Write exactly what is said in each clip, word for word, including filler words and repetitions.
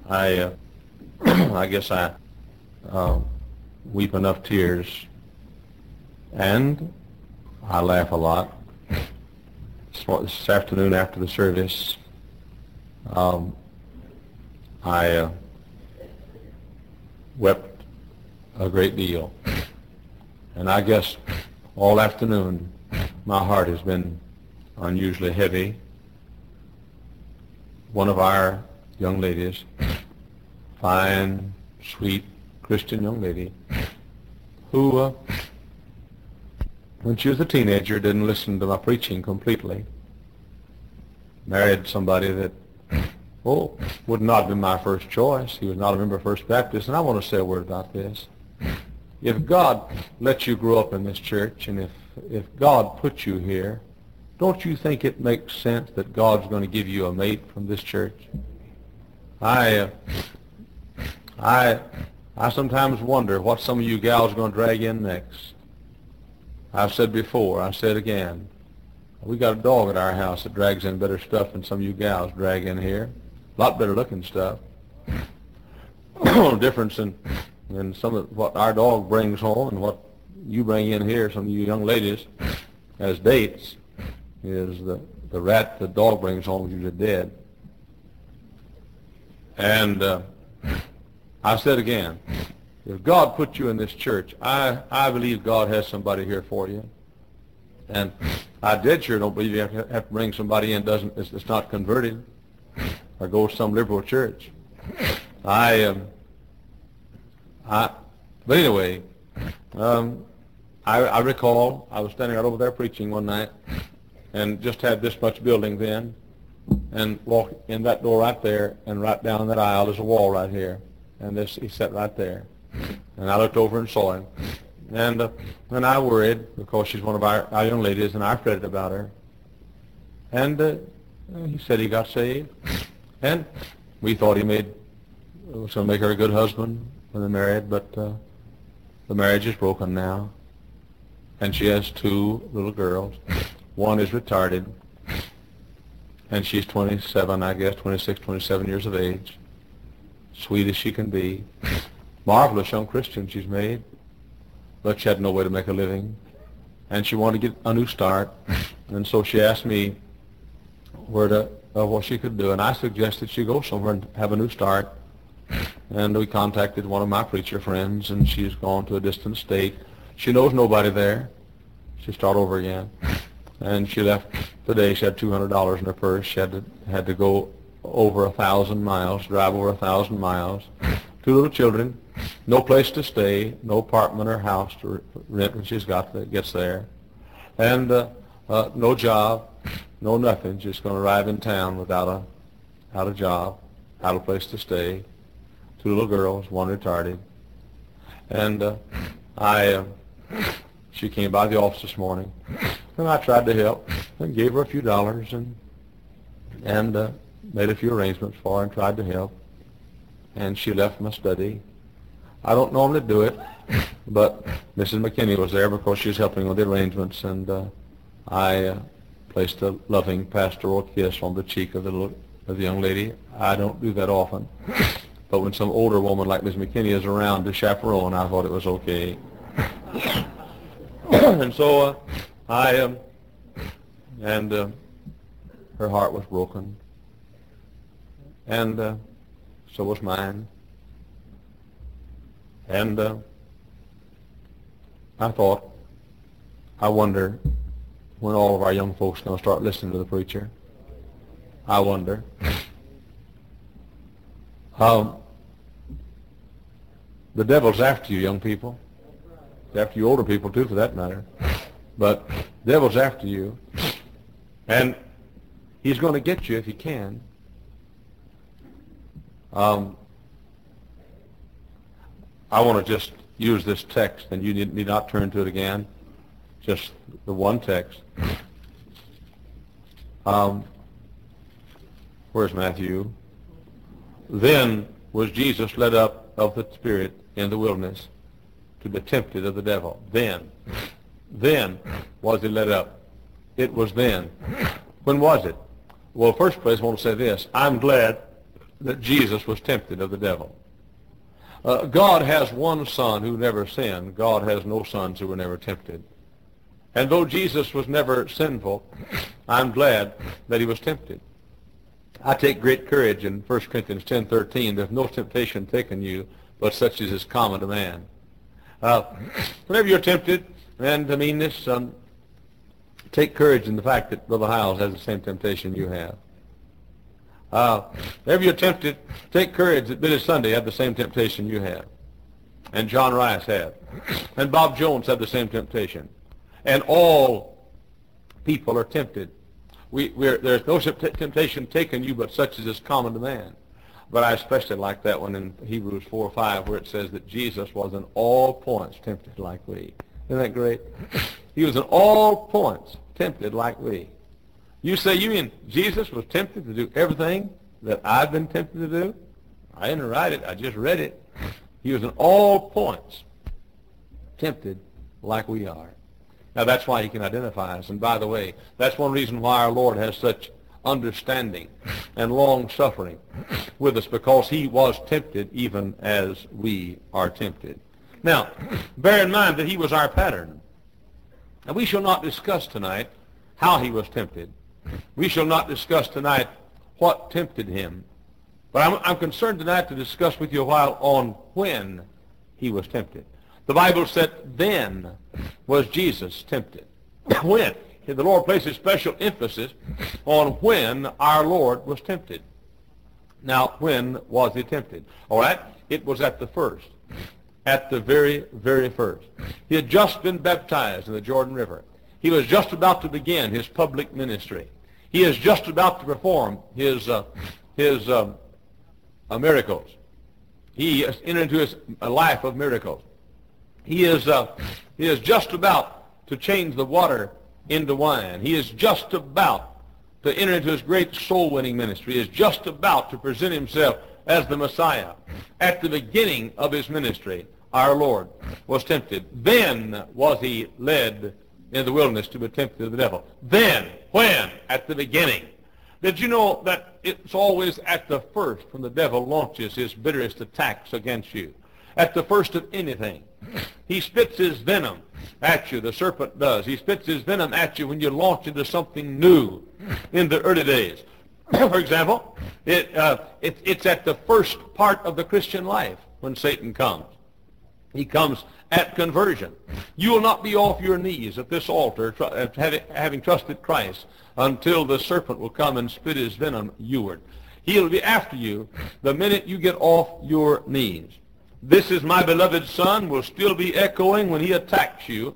I, uh, I guess I uh, weep enough tears, and I laugh a lot. This afternoon after the service, um, I uh, wept a great deal. And I guess all afternoon my heart has been unusually heavy. One of our young ladies, fine, sweet, Christian young lady, who, uh, when she was a teenager, didn't listen to my preaching completely, married somebody that, oh, would not have been my first choice. He was not a member of First Baptist, and I want to say a word about this. If God lets you grow up in this church, and if, if God put you here, don't you think it makes sense that God's going to give you a mate from this church? I, uh, I, I sometimes wonder what some of you gals are going to drag in next. I've said before, I said again, we got a dog at our house that drags in better stuff than some of you gals drag in here. A lot better looking stuff. Difference in, in some of what our dog brings home and what you bring in here, some of you young ladies, as dates, is the, the rat the dog brings home is usually dead. And uh, I said again, if God put you in this church, I, I believe God has somebody here for you. And I dead sure don't believe you have to, have to bring somebody in doesn't it's, it's not converted or go to some liberal church. I, um, I, but anyway, um, I, I recall I was standing right over there preaching one night, and just had this much building then, and walk in that door right there, and right down that aisle is a wall right here, and this he sat right there, and I looked over and saw him, and uh, and I worried because she's one of our, our young ladies, and I fretted about her, and uh, he said he got saved, and we thought he made was going to make her a good husband when they're married, but uh, the marriage is broken now, and she has two little girls. One is retarded, and she's twenty-seven, I guess, twenty-six, twenty-seven years of age. Sweet as she can be. Marvelous young Christian she's made, but she had no way to make a living, and she wanted to get a new start, and so she asked me where to, uh, what she could do, and I suggested she go somewhere and have a new start, and we contacted one of my preacher friends, and she's gone to a distant state. She knows nobody there. She start over again. And she left today. She had two hundred dollars in her purse. She had to, had to go over a thousand miles, drive over a thousand miles. Two little children, no place to stay, no apartment or house to rent when she's got that gets there, and uh, uh, no job, no nothing. Just going to arrive in town without a, without a job, without a place to stay. Two little girls, one retarded, and uh, I. Uh, She came by the office this morning, and I tried to help and gave her a few dollars and and uh, made a few arrangements for her and tried to help. And she left my study. I don't normally do it, but Missus McKinney was there because she was helping with the arrangements, and uh, I uh, placed a loving pastoral kiss on the cheek of the, little, of the young lady. I don't do that often, but when some older woman like Miss McKinney is around to chaperone, I thought it was okay. And so uh, I, um, and uh, her heart was broken, and uh, so was mine. And uh, I thought, I wonder when all of our young folks are going to start listening to the preacher. I wonder. Um, the devil's after you, young people. After you older people too, for that matter. But the devil's after you, and he's going to get you if he can. Um, I want to just use this text, and you need, need not turn to it again. Just the one text. Um, where's Matthew? Then was Jesus led up of the Spirit in the wilderness to be tempted of the devil. Then, then was he led up. It was then. When was it? Well, first place, I want to say this. I'm glad that Jesus was tempted of the devil. Uh, God has one son who never sinned. God has no sons who were never tempted. And though Jesus was never sinful, I'm glad that he was tempted. I take great courage in First Corinthians ten thirteen. There's no temptation taken you, but such as is common to man. Uh, whenever you're tempted, and to mean this, um, take courage in the fact that Brother Hiles has the same temptation you have. Uh, whenever you're tempted, take courage that Billy Sunday had the same temptation you have. And John Rice had. And Bob Jones had the same temptation. And all people are tempted. We, we're, there's no temptation taken you but such as is common to man. But I especially like that one in Hebrews four or five where it says that Jesus was in all points tempted like we. Isn't that great? He was in all points tempted like we. You say, you mean Jesus was tempted to do everything that I've been tempted to do? I didn't write it. I just read it. He was in all points tempted like we are. Now, that's why he can identify us. And by the way, that's one reason why our Lord has such understanding and long-suffering with us, because he was tempted even as we are tempted. Now, bear in mind that he was our pattern. And we shall not discuss tonight how he was tempted. We shall not discuss tonight what tempted him. But I'm, I'm concerned tonight to discuss with you a while on when he was tempted. The Bible said, then was Jesus tempted. When? The Lord places special emphasis on when our Lord was tempted. Now, when was he tempted? All right? It was at the first. At the very, very first. He had just been baptized in the Jordan River. He was just about to begin his public ministry. He is just about to perform his uh, his um, uh, miracles. He has entered into his a life of miracles. He is uh, he is just about to change the water into wine. He is just about to enter into his great soul-winning ministry. He is just about to present himself as the Messiah. At the beginning of his ministry, our Lord was tempted. Then was he led in the wilderness to be tempted of the devil. Then, when? At the beginning. Did you know that it's always at the first when the devil launches his bitterest attacks against you? At the first of anything. He spits his venom at you, the serpent does. He spits his venom at you when you launch into something new in the early days. For example, it, uh, it, it's at the first part of the Christian life when Satan comes. He comes at conversion. You will not be off your knees at this altar tr- having, having trusted Christ until the serpent will come and spit his venom youward. He'll be after you the minute you get off your knees. This is my beloved son will still be echoing when he attacks you,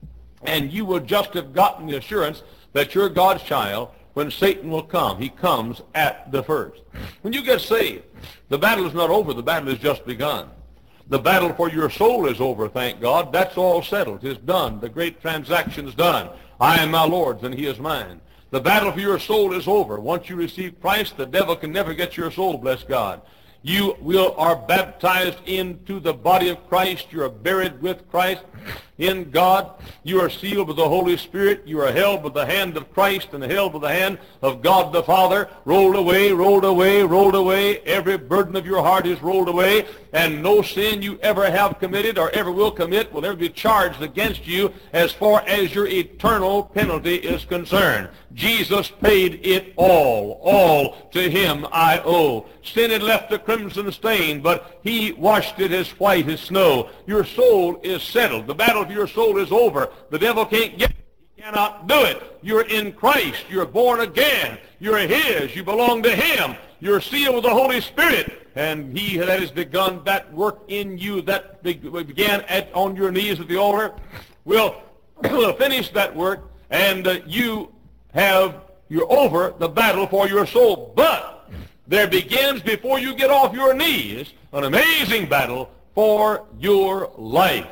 and you will just have gotten the assurance that you're God's child when Satan will come. He comes at the first. When you get saved, the battle is not over. The battle has just begun. The battle for your soul is over, thank God. That's all settled. It's done. The great transaction's done. I am my Lord's and he is mine. The battle for your soul is over. Once you receive Christ, the devil can never get your soul, bless God. You will are baptized into the body of Christ. You are buried with Christ in God. You are sealed with the Holy Spirit. You are held with the hand of Christ and held with the hand of God the Father. Rolled away, rolled away, rolled away. Every burden of your heart is rolled away. And no sin you ever have committed or ever will commit will ever be charged against you as far as your eternal penalty is concerned. Jesus paid it all. All to him I owe. Sin had left a crimson stain, but he washed it as white as snow. Your soul is settled. The battle for your soul is over. The devil can't get it. He cannot do it. You're in Christ. You're born again. You're his. You belong to him. You're sealed with the Holy Spirit. And he that has begun that work in you that began at, on your knees at the altar will, will finish that work, and uh, you have, you're over the battle for your soul. But there begins, before you get off your knees, an amazing battle for your life.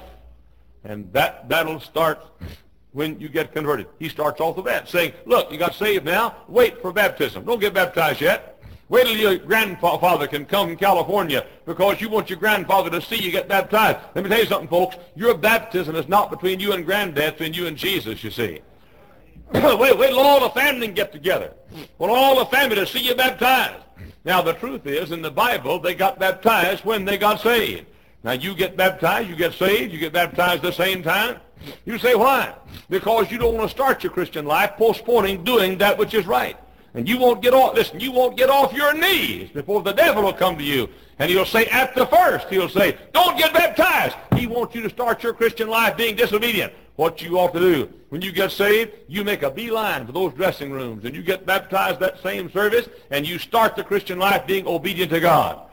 And that battle starts when you get converted. He starts off the bat saying, look, you got saved now, wait for baptism. Don't get baptized yet. Wait till your grandfather can come from California because you want your grandfather to see you get baptized. Let me tell you something, folks. Your baptism is not between you and granddad, it's between you and Jesus, you see. wait, wait till all the family can get together. Want all the family to see you baptized. Now, the truth is, in the Bible, they got baptized when they got saved. Now, you get baptized, you get saved, you get baptized at the same time. You say, why? Because you don't want to start your Christian life postponing doing that which is right. And you won't get off, listen, you won't get off your knees before the devil will come to you. And he'll say, at the first, he'll say, don't get baptized. He wants you to start your Christian life being disobedient. What you ought to do, when you get saved, you make a beeline for those dressing rooms, and you get baptized that same service, and you start the Christian life being obedient to God.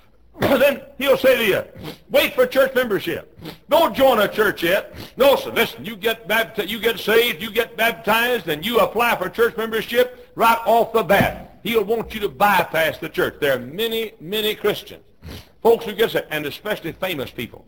Then he'll say to you, wait for church membership. Don't join a church yet. No, sir. Listen, you get baptized, you get saved, you get baptized, and you apply for church membership right off the bat. He'll want you to bypass the church. There are many, many Christians, folks who get saved, and especially famous people.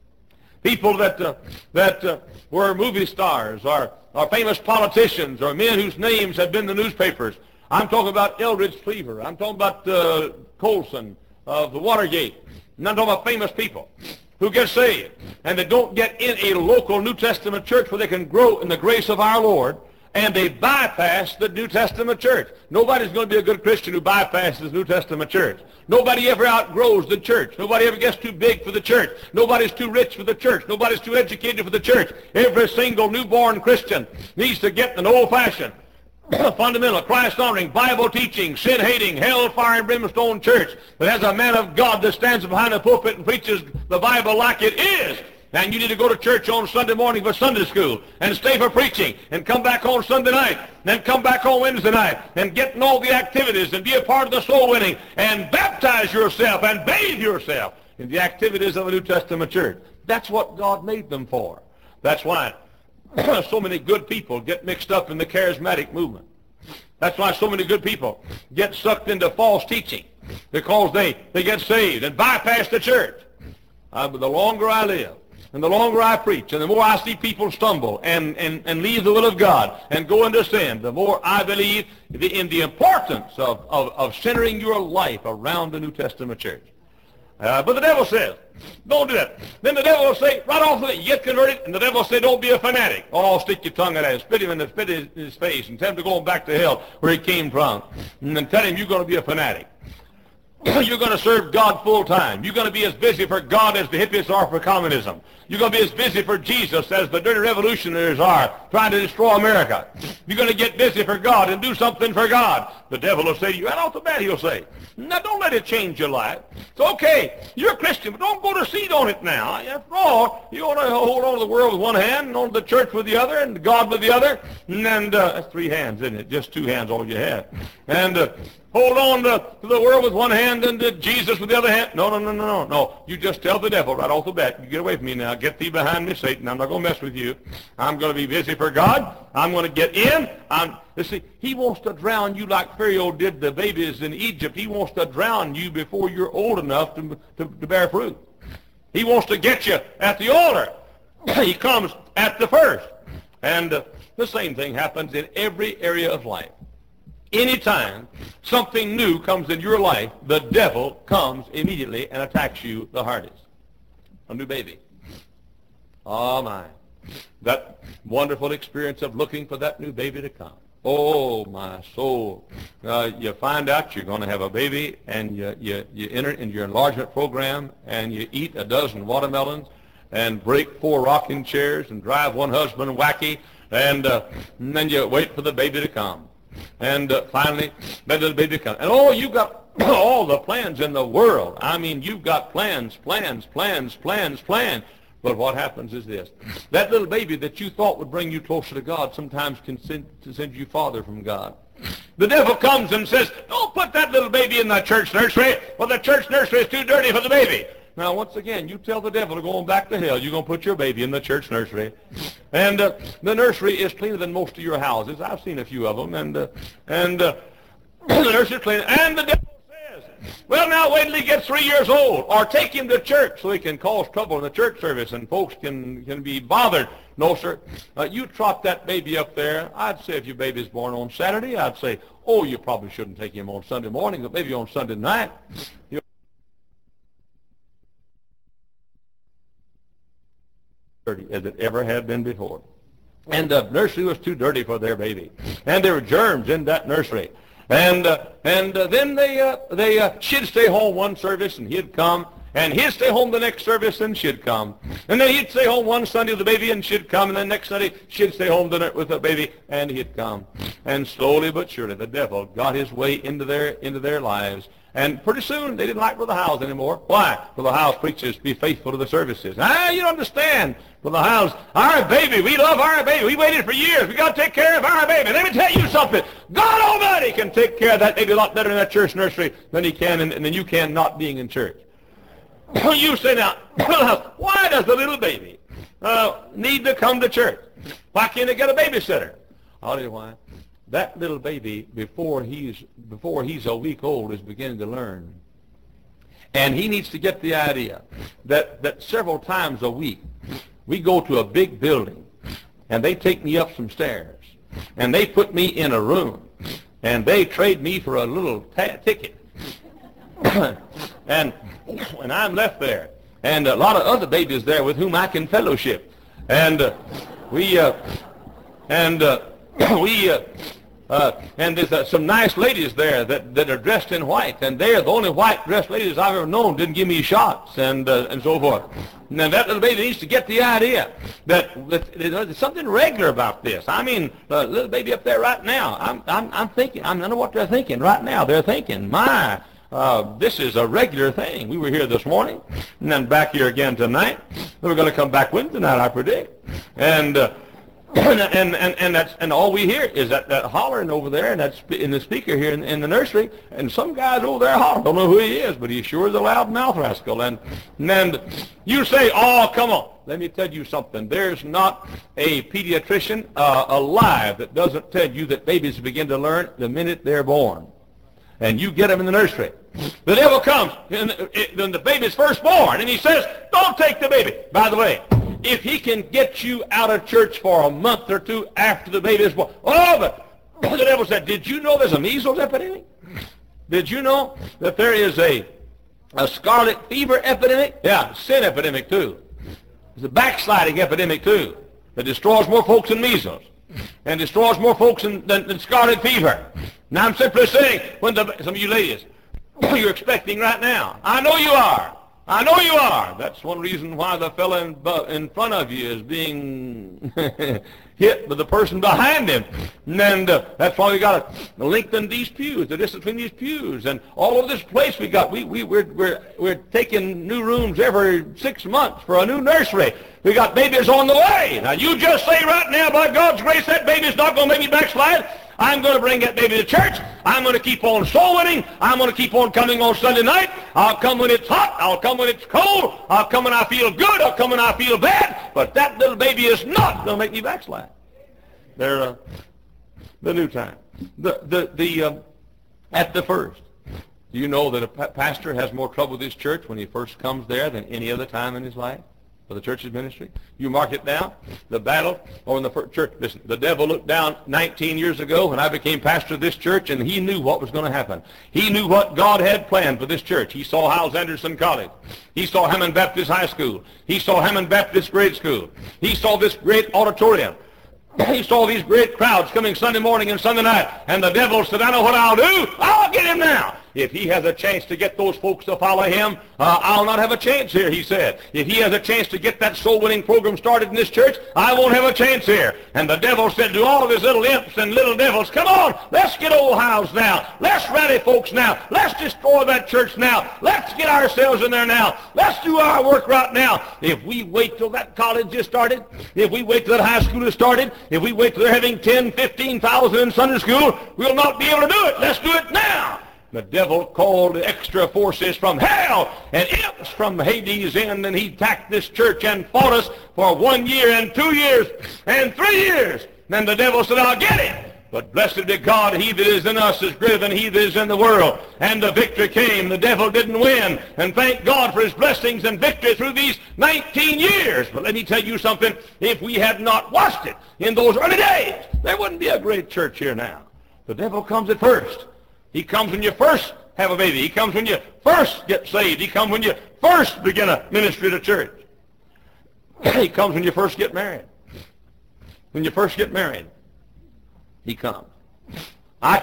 People that uh, that uh, were movie stars, or, or famous politicians, or men whose names have been in the newspapers. I'm talking about Eldridge Cleaver. I'm talking about uh, Colson of the Watergate. And I'm talking about famous people who get saved, and they don't get in a local New Testament church where they can grow in the grace of our Lord, and they bypass the New Testament church. Nobody's going to be a good Christian who bypasses the New Testament church. Nobody ever outgrows the church. Nobody ever gets too big for the church. Nobody's too rich for the church. Nobody's too educated for the church. Every single newborn Christian needs to get an old-fashioned, fundamental, Christ-honoring, Bible-teaching, sin-hating, hell-fire and brimstone church that has a man of God that stands behind the pulpit and preaches the Bible like it is. And you need to go to church on Sunday morning for Sunday school, and stay for preaching, and come back on Sunday night, and then come back on Wednesday night, and get in all the activities, and be a part of the soul winning, and baptize yourself, and bathe yourself in the activities of the New Testament church. That's what God made them for. That's why so many good people get mixed up in the charismatic movement. That's why so many good people get sucked into false teaching, because they, they get saved and bypass the church. Uh, but the longer I live, and the longer I preach, and the more I see people stumble and, and, and leave the will of God and go into sin, the more I believe the, in the importance of, of, of centering your life around the New Testament church. Uh, but the devil says, don't do that. Then the devil will say, right off the bat, you get converted, and the devil will say, don't be a fanatic. Oh, stick your tongue at him, spit him in the spit in his face, and tell him to go back to hell where he came from. And then tell him you're going to be a fanatic. You're going to serve God full time. You're going to be as busy for God as the hippies are for communism. You're going to be as busy for Jesus as the dirty revolutionaries are trying to destroy America. You're going to get busy for God and do something for God. The devil will say to you, right off the bat, he'll say, now don't let it change your life. It's okay, you're a Christian, but don't go to seed on it now. After all, you want to hold on to the world with one hand, and on to the church with the other, and God with the other. And uh, that's three hands, isn't it? Just two hands, all you have. And uh, hold on to, to the world with one hand and to Jesus with the other hand. No, no, no, no, no, no. You just tell the devil right off the bat, you get away from me now. Get thee behind me, Satan. I'm not going to mess with you. I'm going to be busy for God. I'm going to get in. I'm, you see, he wants to drown you like Pharaoh did the babies in Egypt. He wants to drown you before you're old enough to, to, to bear fruit. He wants to get you at the altar. He comes at the first. And uh, the same thing happens in every area of life. Anytime something new comes in your life, the devil comes immediately and attacks you the hardest. A new baby. Oh, my. That wonderful experience of looking for that new baby to come. Oh, my soul. Uh, you find out you're going to have a baby, and you, you, you enter into your enlargement program, and you eat a dozen watermelons, and break four rocking chairs, and drive one husband wacky, and, uh, and then you wait for the baby to come. And uh, finally, that little baby comes. And oh, you've got all the plans in the world. I mean, you've got plans, plans, plans, plans, plans. But what happens is this. That little baby that you thought would bring you closer to God sometimes can send, to send you farther from God. The devil comes and says, don't put that little baby in the church nursery. Well, the church nursery is too dirty for the baby. Now, once again, you tell the devil to go on back to hell. You're going to put your baby in the church nursery. And uh, the nursery is cleaner than most of your houses. I've seen a few of them. And, uh, and uh, the nursery is cleaner. And the devil says, well, now wait till he gets three years old. Or take him to church so he can cause trouble in the church service and folks can, can be bothered. No, sir. Uh, you trot that baby up there. I'd say if your baby's born on Saturday, I'd say, oh, you probably shouldn't take him on Sunday morning, but maybe on Sunday night. You dirty as it ever had been before. And the nursery was too dirty for their baby. And there were germs in that nursery. And uh, and uh, then they uh, they uh, she'd stay home one service and he'd come, and he'd stay home the next service and she'd come, and then he'd stay home one Sunday with the baby and she'd come, and then next Sunday she'd stay home with the baby and he'd come, and slowly but surely the devil got his way into their into their lives. And pretty soon, they didn't like Brother Howes anymore. Why? Brother Howes preaches, be faithful to the services. Ah, you don't understand. Brother Howes, our baby, we love our baby. We waited for years. We got to take care of our baby. Let me tell you something. God Almighty can take care of that baby a lot better in that church nursery than he can, and, and than you can not being in church. You say now, why does the little baby uh, need to come to church? Why can't they get a babysitter? I'll tell you why. That little baby, before he's before he's a week old, is beginning to learn. And he needs to get the idea that, that several times a week we go to a big building and they take me up some stairs and they put me in a room and they trade me for a little ta- ticket. and and I'm left there. And a lot of other babies there with whom I can fellowship. And uh, we uh, and uh, we uh, Uh, and there's uh, some nice ladies there that, that are dressed in white, and they're the only white-dressed ladies I've ever known. Didn't give me shots, and uh, and so forth. And then that little baby needs to get the idea that, that there's something regular about this. I mean, uh, little baby up there right now, I'm I'm I'm thinking, I don't know what they're thinking right now. They're thinking, my, uh, this is a regular thing. We were here this morning, and then back here again tonight. We're going to come back Wednesday night, I predict, and. Uh, And, and, and, and that's and all we hear is that, that hollering over there, and that's in the speaker here in, in the nursery, and some guy's over there hollering. Don't know who he is, but he sure is a loud mouth rascal. And and you say, oh, come on. Let me tell you something. There's not a pediatrician uh, alive that doesn't tell you that babies begin to learn the minute they're born. And you get them in the nursery. The devil comes, and when the baby's first born, and he says, don't take the baby. By the way, if he can get you out of church for a month or two after the baby is born. Oh, but the devil said, did you know there's a measles epidemic? Did you know that there is a, a scarlet fever epidemic? Yeah, sin epidemic too. There's a backsliding epidemic too that destroys more folks than measles and destroys more folks than, than, than scarlet fever. Now I'm simply saying, when the, some of you ladies, you're expecting right now. I know you are. I know you are. That's one reason why the fellow in, in front of you is being hit with the person behind him. And uh, that's why we got to lengthen these pews, the distance between these pews. And all over this place we got, we, we, we're, we're, we're taking new rooms every six months for a new nursery. We got babies on the way. Now you just say right now, by God's grace, that baby's not going to make me backslide. I'm going to bring that baby to church. I'm going to keep on soul winning. I'm going to keep on coming on Sunday night. I'll come when it's hot. I'll come when it's cold. I'll come when I feel good. I'll come when I feel bad. But that little baby is not going to make me backslide. They're uh, the new time. The the the uh, at the first. Do you know that a pa- pastor has more trouble with his church when he first comes there than any other time in his life? For the church's ministry. You mark it down. The battle or in the first church. Listen, the devil looked down nineteen years ago when I became pastor of this church, and he knew what was going to happen. He knew what God had planned for this church. He saw Howes Anderson College. He saw Hammond Baptist High School. He saw Hammond Baptist Grade School. He saw this great auditorium. He saw these great crowds coming Sunday morning and Sunday night. And the devil said, I know what I'll do. I'll get him now. If he has a chance to get those folks to follow him, uh, I'll not have a chance here, he said. If he has a chance to get that soul-winning program started in this church, I won't have a chance here. And the devil said to all of his little imps and little devils, come on, let's get old Howes now. Let's rally folks now. Let's destroy that church now. Let's get ourselves in there now. Let's do our work right now. If we wait till that college is started, if we wait till that high school is started, if we wait till they're having ten, fifteen thousand in Sunday school, we'll not be able to do it. Let's do it now. The devil called extra forces from hell and imps from Hades in, and he attacked this church and fought us for one year and two years and three years. Then the devil said, I'll get him. But blessed be God, he that is in us is greater than he that is in the world. And the victory came. The devil didn't win. And thank God for his blessings and victory through these nineteen years. But let me tell you something. If we had not watched it in those early days, there wouldn't be a great church here now. The devil comes at first. He comes when you first have a baby. He comes when you first get saved. He comes when you first begin a ministry to church. He comes when you first get married. When you first get married, he comes. I could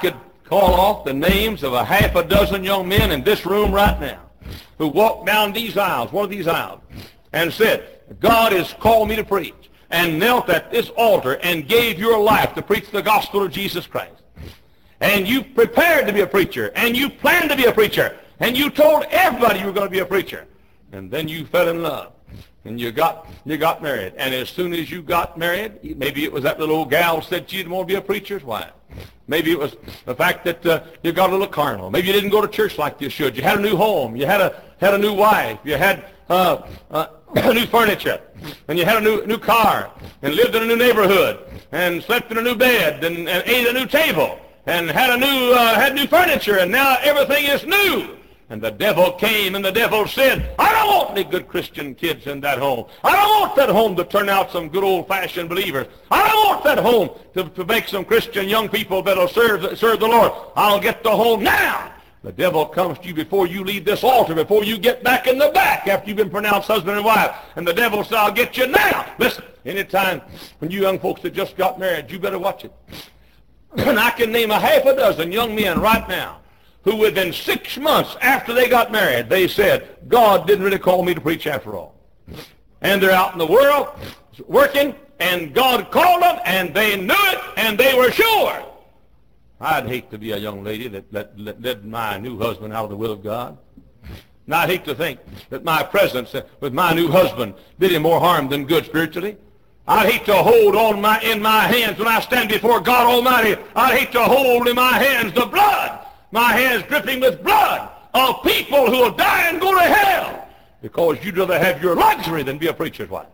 call off the names of a half a dozen young men in this room right now who walked down these aisles, one of these aisles, and said, God has called me to preach, and knelt at this altar and gave your life to preach the gospel of Jesus Christ. And you prepared to be a preacher, and you planned to be a preacher, and you told everybody you were going to be a preacher. And then you fell in love, and you got you got married. And as soon as you got married, maybe it was that little old gal said she didn't want to be a preacher's wife. Maybe it was the fact that uh, you got a little carnal. Maybe you didn't go to church like you should. You had a new home. You had a had a new wife. You had uh, uh, new furniture, and you had a new new car, and lived in a new neighborhood, and slept in a new bed, and, and ate at a new table, and had a new uh, had new furniture, and now everything is new. And the devil came, and the devil said, I don't want any good Christian kids in that home. I don't want that home to turn out some good old-fashioned believers. I don't want that home to, to make some Christian young people that will serve, serve the Lord. I'll get the home now. The devil comes to you before you leave this altar, before you get back in the back after you've been pronounced husband and wife. And the devil says, I'll get you now. Listen, anytime when you young folks that just got married, you better watch it. And I can name a half a dozen young men right now who within six months after they got married, they said, God didn't really call me to preach after all. And they're out in the world working, and God called them, and they knew it, and they were sure. I'd hate to be a young lady that, that, that led my new husband out of the will of God. And I'd hate to think that my presence with my new husband did him more harm than good spiritually. I'd hate to hold on my in my hands when I stand before God Almighty. I'd hate to hold in my hands the blood, my hands dripping with blood of people who will die and go to hell because you'd rather have your luxury than be a preacher's wife.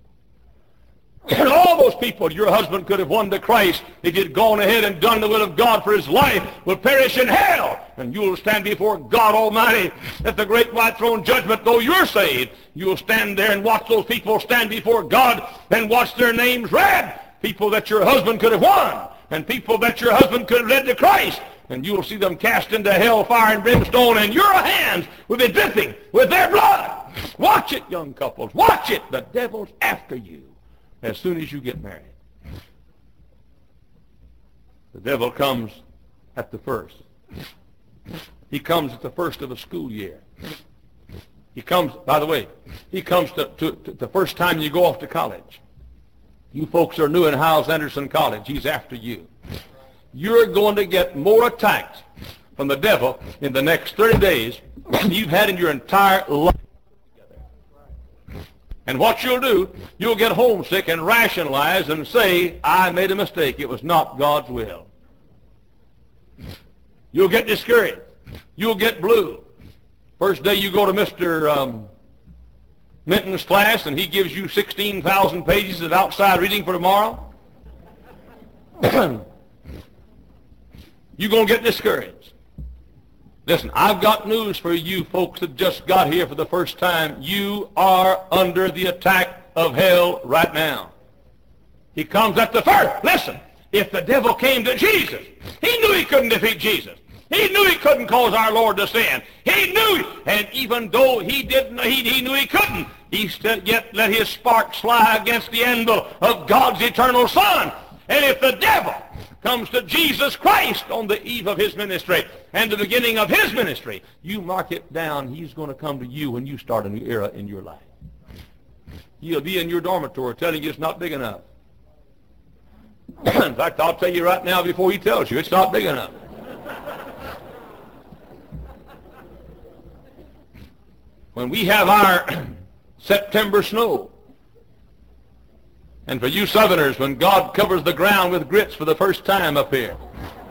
And all those people your husband could have won to Christ if he'd gone ahead and done the will of God for his life will perish in hell. And you'll stand before God Almighty at the great white throne judgment. Though you're saved, you'll stand there and watch those people stand before God and watch their names read. People that your husband could have won, and people that your husband could have led to Christ. And you'll see them cast into hell, fire, and brimstone, and your hands will be dripping with their blood. Watch it, young couples. Watch it. The devil's after you as soon as you get married. The devil comes at the first. He comes at the first of a school year. He comes, by the way, he comes to, to, to the first time you go off to college. You folks are new in Hyles Anderson College. He's after you. You're going to get more attacks from the devil in the next thirty days than you've had in your entire life. And what you'll do, you'll get homesick and rationalize and say, I made a mistake. It was not God's will. You'll get discouraged. You'll get blue. First day you go to Mister Um, Minton's class and he gives you sixteen thousand pages of outside reading for tomorrow. You're going to get discouraged. Listen, I've got news for you folks that just got here for the first time. You are under the attack of hell right now. He comes at the first. Listen, if the devil came to Jesus, he knew he couldn't defeat Jesus. He knew he couldn't cause our Lord to sin. He knew, and even though he didn't, he, he knew he couldn't, he still yet let his sparks fly against the anvil of God's eternal Son. And if the devil comes to Jesus Christ on the eve of his ministry and the beginning of his ministry, you mark it down, he's going to come to you when you start a new era in your life. He'll be in your dormitory telling you it's not big enough. In fact, I'll tell you right now before he tells you it's not big enough. When we have our September snow, and for you Southerners, when God covers the ground with grits for the first time up here.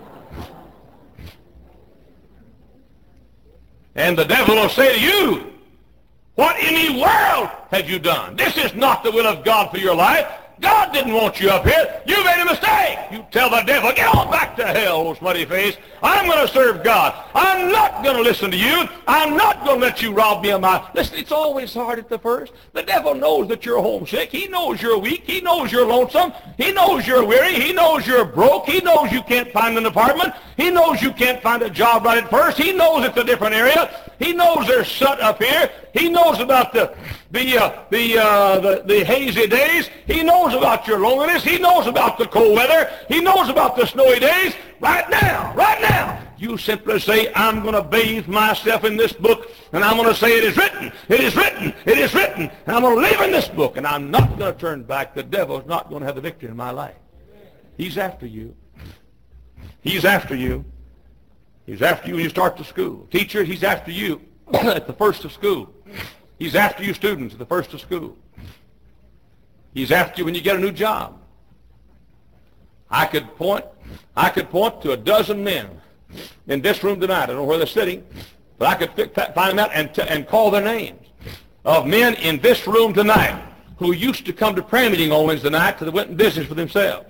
And the devil will say to you, what in the world have you done? This is not the will of God for your life. God didn't want you up here. You made a mistake. You tell the devil, get on back to hell, old smutty face. I'm going to serve God. I'm not going to listen to you. I'm not going to let you rob me of my... Listen, it's always hard at the first. The devil knows that you're homesick. He knows you're weak. He knows you're lonesome. He knows you're weary. He knows you're broke. He knows you can't find an apartment. He knows you can't find a job right at first. He knows it's a different area. He knows there's soot up here. He knows about the the uh, the, uh, the the hazy days. He knows knows about your loneliness. He knows about the cold weather. He knows about the snowy days. Right now, right now, you simply say, I'm going to bathe myself in this book, and I'm going to say, it is written, it is written, it is written, and I'm going to live in this book, and I'm not going to turn back. The devil's not going to have the victory in my life. He's after you. He's after you. He's after you when you start the school. Teacher, he's after you at the first of school. He's after you students at the first of school. He's after you when you get a new job. I could point, I could point to a dozen men in this room tonight. I don't know where they're sitting, but I could find them out and, t- and call their names of men in this room tonight who used to come to prayer meeting on Wednesday night till they went in business for themselves.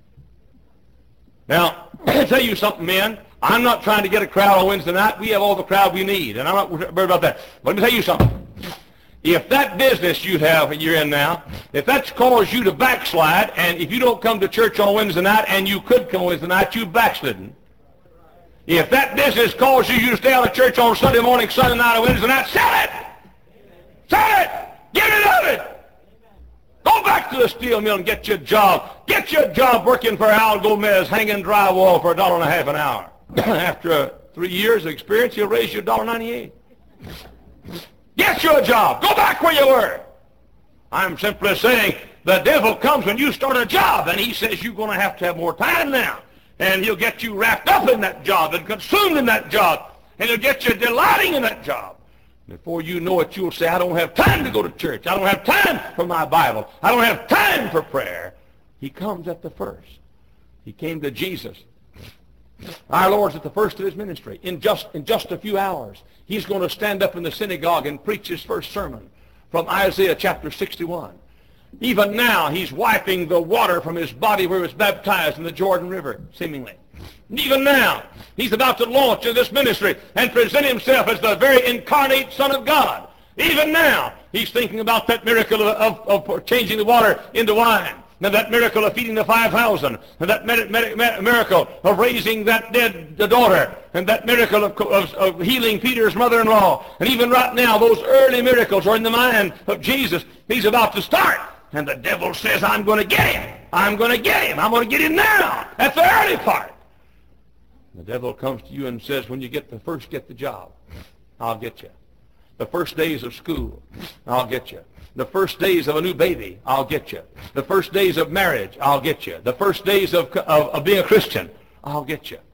Now, I'll tell you something, men. I'm not trying to get a crowd on Wednesday night. We have all the crowd we need, and I'm not worried about that. But let me tell you something. If that business you have and you're in now, if that's caused you to backslide, and if you don't come to church on Wednesday night, and you could come Wednesday night, you've backslidden. If that business causes you to stay out of church on Sunday morning, Sunday night, or Wednesday night, sell it! Sell it! Get rid of it! Go back to the steel mill and get your job. Get your job working for Al Gomez, hanging drywall for a dollar and a half an hour. After uh, three years of experience, he'll raise you a dollar ninety-eight. Get you a job. Go back where you were. I'm simply saying the devil comes when you start a job, and he says you're going to have to have more time now. And he'll get you wrapped up in that job and consumed in that job. And he'll get you delighting in that job. Before you know it, you'll say, I don't have time to go to church. I don't have time for my Bible. I don't have time for prayer. He comes at the first. He came to Jesus. Our Lord's at the first of his ministry. In just, in just a few hours, he's going to stand up in the synagogue and preach his first sermon from Isaiah chapter sixty-one. Even now, he's wiping the water from his body where he was baptized in the Jordan River, seemingly. And even now, he's about to launch in this ministry and present himself as the very incarnate Son of God. Even now, he's thinking about that miracle of, of, of changing the water into wine. And that miracle of feeding the five thousand, and that med- med- med- miracle of raising that dead daughter, and that miracle of, of, of healing Peter's mother-in-law. And even right now, those early miracles are in the mind of Jesus. He's about to start. And the devil says, I'm going to get him. I'm going to get him. I'm going to get him now. That's the early part. The devil comes to you and says, when you get the first get the job, I'll get you. The first days of school, I'll get you. The first days of a new baby, I'll get you. The first days of marriage, I'll get you. The first days of, of, of being a Christian, I'll get you.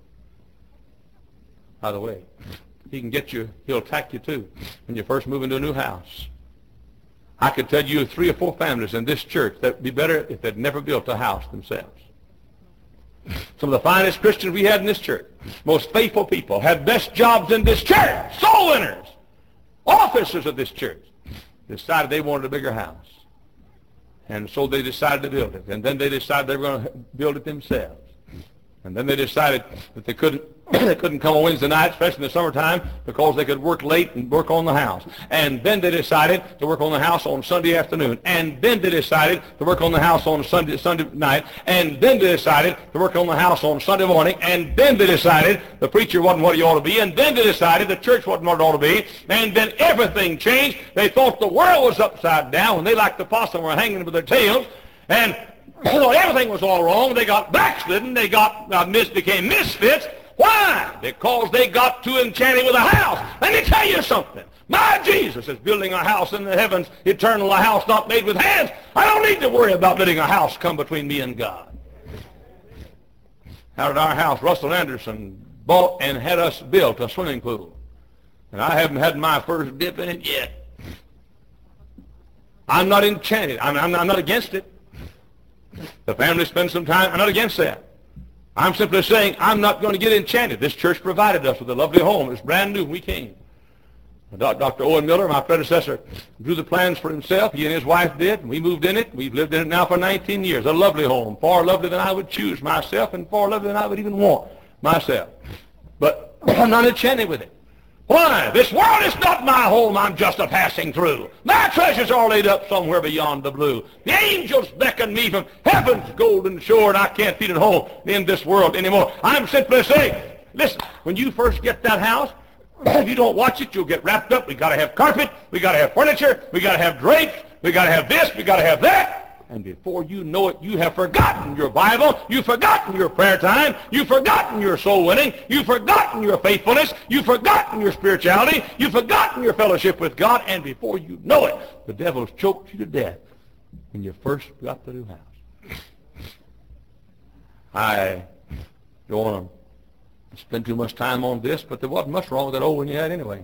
By the way, he can get you, he'll attack you too when you first move into a new house. I could tell you three or four families in this church that would be better if they'd never built a house themselves. Some of the finest Christians we had in this church, most faithful people, had best jobs in this church, soul winners, officers of this church, decided they wanted a bigger house. And so they decided to build it. And then they decided they were going to build it themselves. And then they decided that they couldn't they couldn't come on Wednesday night, especially in the summertime, because they could work late and work on the house. And then they decided to work on the house on Sunday afternoon. And then they decided to work on the house on Sunday Sunday night. And then they decided to work on the house on Sunday morning. And then they decided the preacher wasn't what he ought to be. And then they decided the church wasn't what it ought to be. And then everything changed. They thought the world was upside down, and they, like the possum, were hanging with their tails. And so everything was all wrong. They got backslidden. They got uh, mis- became misfits. Why? Because they got too enchanted with a house. Let me tell you something. My Jesus is building a house in the heavens, eternal, a house not made with hands. I don't need to worry about letting a house come between me and God. Out at our house, Russell Anderson bought and had us built a swimming pool. And I haven't had my first dip in it yet. I'm not enchanted. I'm, I'm, I'm not against it. The family spends some time. I'm not against that. I'm simply saying I'm not going to get enchanted. This church provided us with a lovely home. It's brand new when we came. Doctor Owen Miller, my predecessor, drew the plans for himself. He and his wife did, and we moved in it. We've lived in it now for nineteen years. A lovely home, far lovelier than I would choose myself, and far lovelier than I would even want myself. But I'm not enchanted with it. Why? This world is not my home. I'm just a passing through. My treasures are laid up somewhere beyond the blue. The angels beckon me from heaven's golden shore, and I can't feed it home in this world anymore. I'm simply saying, listen, when you first get that house, if you don't watch it, you'll get wrapped up. We got to have carpet. We got to have furniture. We got to have drapes. We got to have this. We got to have that. And before you know it, you have forgotten your Bible. You've forgotten your prayer time. You've forgotten your soul winning. You've forgotten your faithfulness. You've forgotten your spirituality. You've forgotten your fellowship with God. And before you know it, the devil's choked you to death when you first got the new house. I don't want to spend too much time on this, but there wasn't much wrong with that old one you had anyway.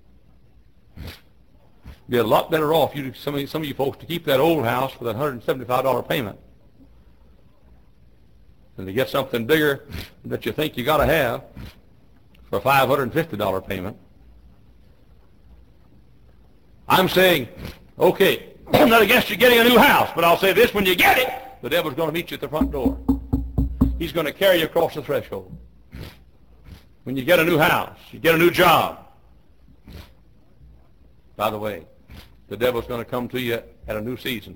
You'd be a lot better off, you, some, of you, some of you folks, to keep that old house for that one hundred seventy-five dollar payment than to get something bigger that you think you got to have for a five hundred fifty dollar payment. I'm saying, okay, I'm not against you getting a new house, but I'll say this, when you get it, the devil's going to meet you at the front door. He's going to carry you across the threshold. When you get a new house, you get a new job. By the way, the devil's going to come to you at a new season.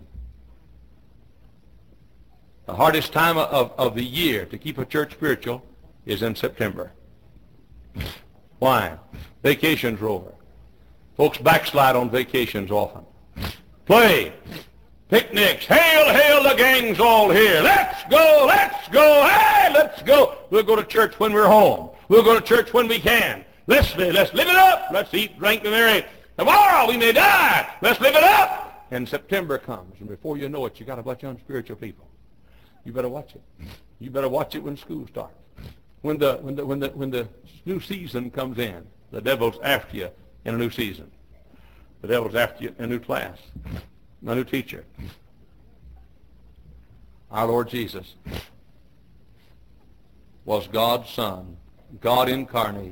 The hardest time of, of the year to keep a church spiritual is in September. Why? Vacations are over. Folks backslide on vacations often. Play, picnics, hail, hail, the gang's all here. Let's go, let's go, hey, let's go. We'll go to church when we're home. We'll go to church when we can. Let's, let's live it up. Let's eat, drink, and marry. Tomorrow we may die. Let's live it up. And September comes, and before you know it, you got a bunch of unspiritual people. You better watch it. You better watch it when school starts. When the when the when the when the new season comes in, the devil's after you in a new season. The devil's after you in a new class, a new teacher. Our Lord Jesus was God's Son, God incarnate.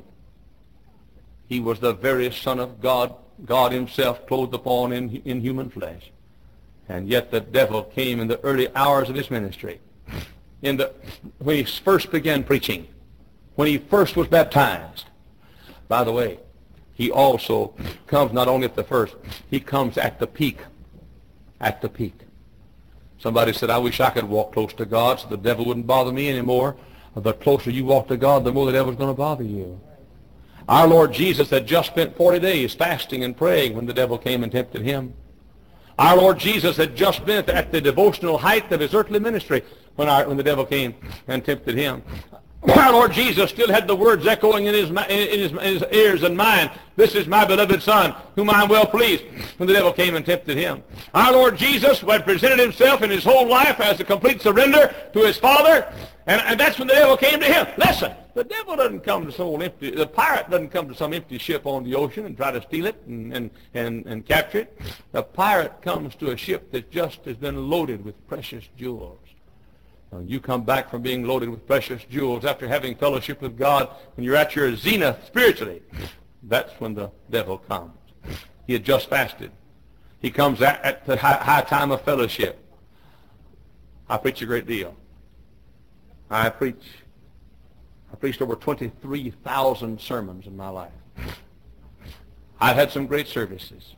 He was the very Son of God, God himself clothed upon in, in human flesh. And yet the devil came in the early hours of his ministry. In the, when he first began preaching, when he first was baptized. By the way, he also comes not only at the first, he comes at the peak. At the peak. Somebody said, I wish I could walk close to God so the devil wouldn't bother me anymore. The closer you walk to God, the more the devil's going to bother you. Our Lord Jesus had just spent forty days fasting and praying when the devil came and tempted him. Our Lord Jesus had just been at the devotional height of his earthly ministry when, our, when the devil came and tempted him. Our Lord Jesus still had the words echoing in his, in, his, in his ears and mind, this is my beloved Son, whom I am well pleased, when the devil came and tempted him. Our Lord Jesus, who had presented himself in his whole life as a complete surrender to his Father, and, and that's when the devil came to him. Listen, the devil doesn't come to some empty, the pirate doesn't come to some empty ship on the ocean and try to steal it and, and, and, and capture it. The pirate comes to a ship that just has been loaded with precious jewels. Now, you come back from being loaded with precious jewels after having fellowship with God, when you're at your zenith spiritually, that's when the devil comes. He had just fasted. He comes at, at the high, high time of fellowship. I preach a great deal. I preach, I preached over twenty-three thousand sermons in my life. I've had some great services.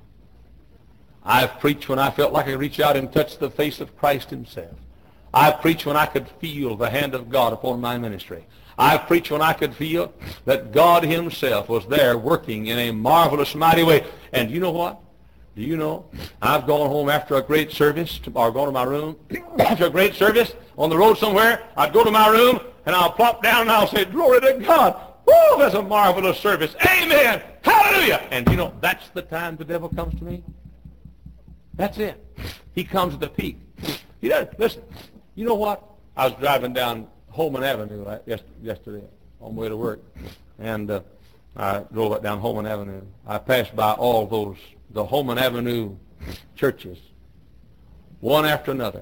I've preached when I felt like I could reach out and touch the face of Christ himself. I've preached when I could feel the hand of God upon my ministry. I've preached when I could feel that God himself was there working in a marvelous, mighty way. And you know what? Do you know? I've gone home after a great service, to, or gone to my room, after a great service, on the road somewhere, I'd go to my room, and I'll plop down, and I'll say, glory to God. Woo, that's a marvelous service. Amen. Hallelujah. And you know, that's the time the devil comes to me. That's it. He comes at the peak. He does. Listen, you know what? I was driving down Holman Avenue right, yesterday on my way to work, and uh, I drove it down Holman Avenue. I passed by all those, the Holman Avenue churches, one after another.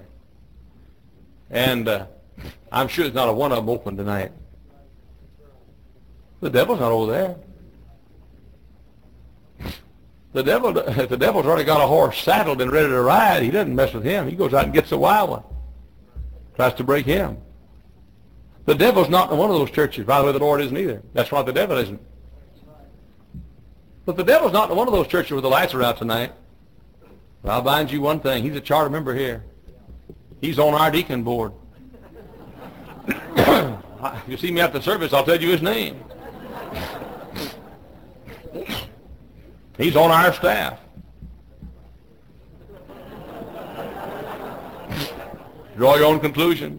And uh, I'm sure there's not a one of them open tonight. The devil's not over there. The devil, if the devil's already got a horse saddled and ready to ride, he doesn't mess with him. He goes out and gets a wild one. Tries to break him. The devil's not in one of those churches. By the way, the Lord isn't either. That's why the devil isn't. But the devil's not in one of those churches where the lights are out tonight. But I'll bind you one thing. He's a charter member here. He's on our deacon board. If you see me at the service, I'll tell you his name. He's on our staff. Draw your own conclusions.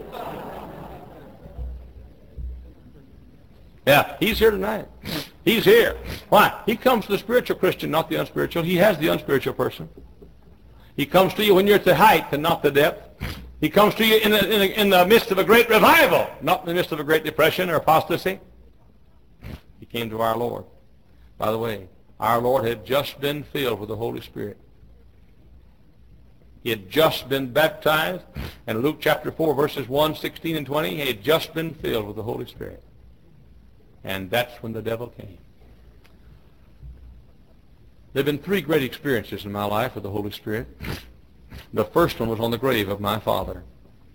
Yeah, he's here tonight. He's here. Why? He comes to the spiritual Christian, not the unspiritual. He has the unspiritual person. He comes to you when you're at the height and not the depth. He comes to you in the, in the, in the midst of a great revival, not in the midst of a great depression or apostasy. He came to our Lord. By the way, our Lord had just been filled with the Holy Spirit. He had just been baptized. In Luke chapter four, verses one, sixteen, and twenty, he had just been filled with the Holy Spirit. And that's when the devil came. There have been three great experiences in my life with the Holy Spirit. The first one was on the grave of my father.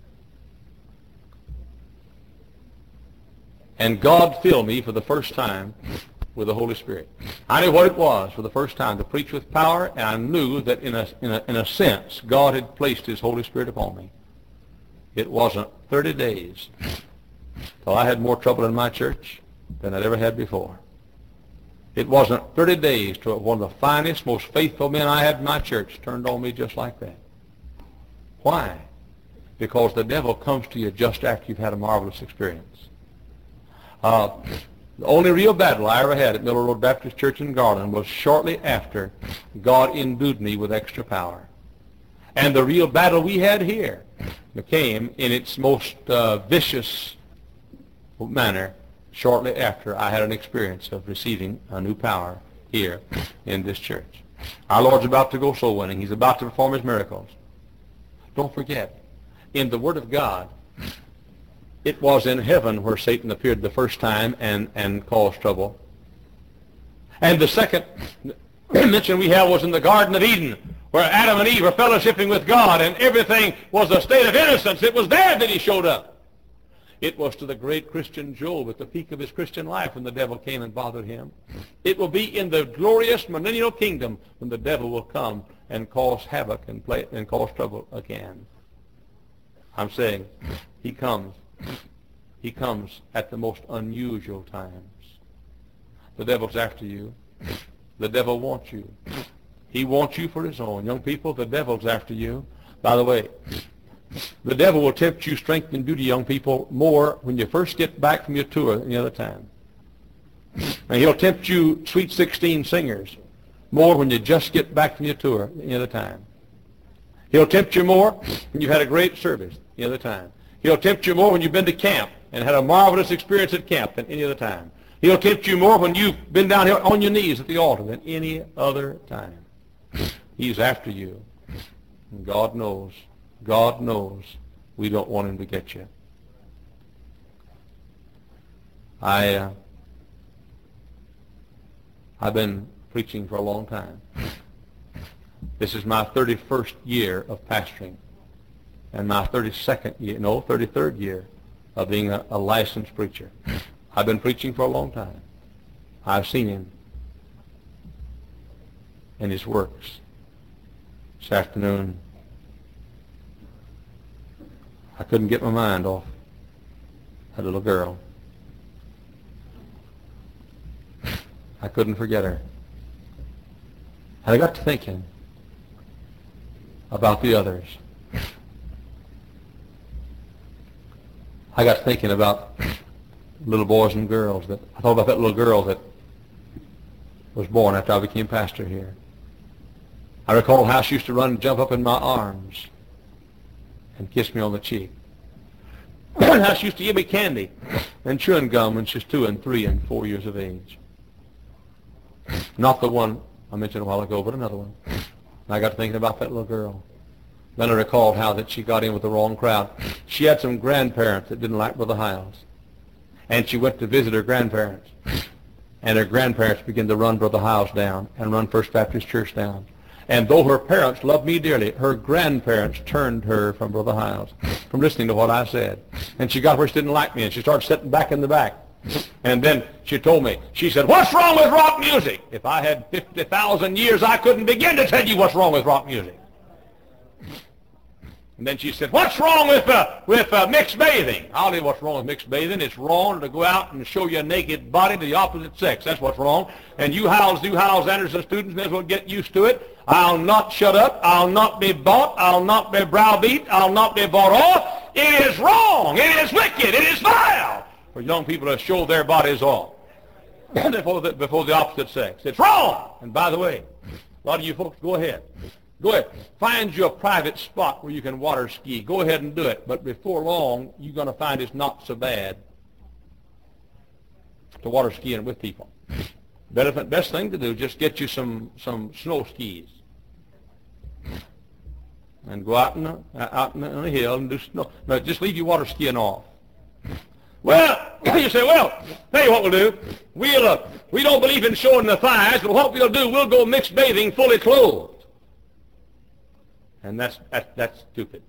And God filled me for the first time with the Holy Spirit. I knew what it was for the first time to preach with power, and I knew that in a, in a, in a sense God had placed His Holy Spirit upon me. It wasn't thirty days till I had more trouble in my church than I'd ever had before. It wasn't thirty days till one of the finest, most faithful men I had in my church turned on me just like that. Why? Because the devil comes to you just after you've had a marvelous experience. Uh, the only real battle I ever had at Miller Road Baptist Church in Garland was shortly after God endued me with extra power. And the real battle we had here came in its most uh, vicious manner shortly after I had an experience of receiving a new power here in this church. Our Lord's about to go soul winning. He's about to perform His miracles. Don't forget, in the Word of God, it was in heaven where Satan appeared the first time and, and caused trouble. And the second mention we have was in the Garden of Eden, where Adam and Eve were fellowshipping with God, and everything was a state of innocence. It was there that He showed up. It was to the great Christian Job at the peak of his Christian life when the devil came and bothered him. It will be in the glorious millennial kingdom when the devil will come and cause havoc and, play, and cause trouble again. I'm saying he comes. He comes at the most unusual times. The devil's after you. The devil wants you. He wants you for his own. Young people, the devil's after you. By the way, the devil will tempt you, strength and beauty, young people, more when you first get back from your tour than the other time. And he'll tempt you, sweet sixteen singers, more when you just get back from your tour than the other time. He'll tempt you more when you've had a great service the other time. He'll tempt you more when you've been to camp and had a marvelous experience at camp than any other time. He'll tempt you more when you've been down here on your knees at the altar than any other time. He's after you. And God knows. God knows we don't want him to get you. I, uh, I've been preaching for a long time. This is my thirty-first year of pastoring and my thirty-second year, no, thirty-third year of being a, a licensed preacher. I've been preaching for a long time. I've seen him and his works. This afternoon, I couldn't get my mind off that little girl. I couldn't forget her. And I got to thinking about the others. I got thinking about little boys and girls. That I thought about that little girl that was born after I became pastor here. I recall how she used to run and jump up in my arms and kiss me on the cheek. How she used to give me candy and chewing gum when she was two and three and four years of age. Not the one I mentioned a while ago, but another one. And I got to thinking about that little girl. Then I recalled how that she got in with the wrong crowd. She had some grandparents that didn't like Brother Hiles. And she went to visit her grandparents. And her grandparents began to run Brother Hiles down and run First Baptist Church down. And though her parents loved me dearly, her grandparents turned her from Brother Hiles, from listening to what I said. And she got where she didn't like me, and she started sitting back in the back. And then she told me, she said, "What's wrong with rock music?" If I had fifty thousand years, I couldn't begin to tell you what's wrong with rock music. And then she said, what's wrong with uh, with uh, mixed bathing? I'll tell you what's wrong with mixed bathing. It's wrong to go out and show your naked body to the opposite sex. That's what's wrong. And you Howells, you Howells Anderson students may as well get used to it. I'll not shut up. I'll not be bought. I'll not be browbeat. I'll not be bought off. It is wrong. It is wicked. It is vile for young people to show their bodies off before the, before the opposite sex. It's wrong. And by the way, a lot of you folks, go ahead. Go ahead. Find you a private spot where you can water ski. Go ahead and do it. But before long, you're going to find it's not so bad to water skiing with people. Better, best thing to do, just get you some, some snow skis. And go out, in the, out in the, on the hill and do snow. No, just leave your water skiing off. Well, you say, well, tell you what we'll do. We'll, uh, we don't believe in showing the thighs, but what we'll do, we'll go mixed bathing fully clothed. And that's, that's, that's stupid.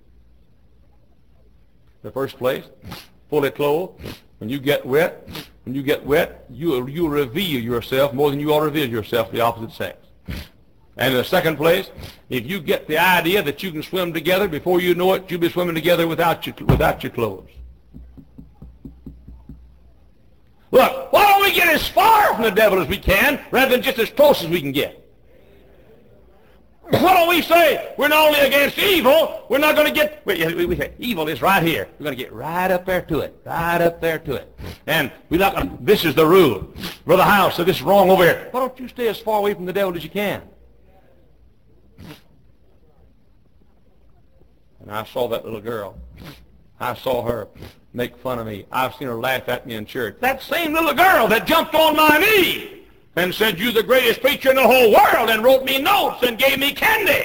The first place, fully clothed. When you get wet, when you get wet, you, you reveal yourself more than you ought to reveal yourself to the opposite sex. And in the second place, if you get the idea that you can swim together, before you know it, you'll be swimming together without your, without your clothes. Look, why don't we get as far from the devil as we can, rather than just as close as we can get? Why don't we say we're not only against evil, we're not going to get, we, we say evil is right here. We're going to get right up there to it, right up there to it. And we're not going to, this is the rule. Brother House said this is wrong over here. Why don't you stay as far away from the devil as you can? And I saw that little girl. I saw her make fun of me. I've seen her laugh at me in church. That same little girl that jumped on my knee and said, you're the greatest preacher in the whole world, and wrote me notes and gave me candy.